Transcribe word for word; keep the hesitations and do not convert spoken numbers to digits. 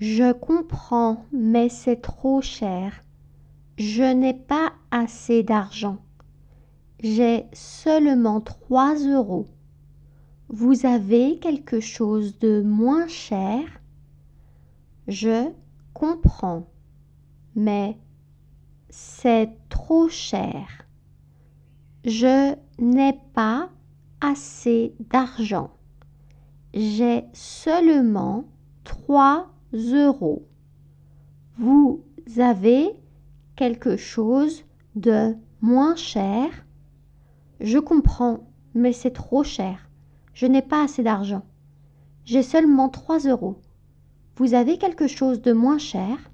Je comprends, mais c'est trop cher. Je n'ai pas assez d'argent. J'ai seulement trois euros. Vous avez quelque chose de moins cher? Je comprends, mais c'est trop cher. Je n'ai pas assez d'argent. J'ai seulement trois euros. Vous avez quelque chose de moins cher? Je comprends, mais c'est trop cher. Je n'ai pas assez d'argent. J'ai seulement trois euros. Vous avez quelque chose de moins cher?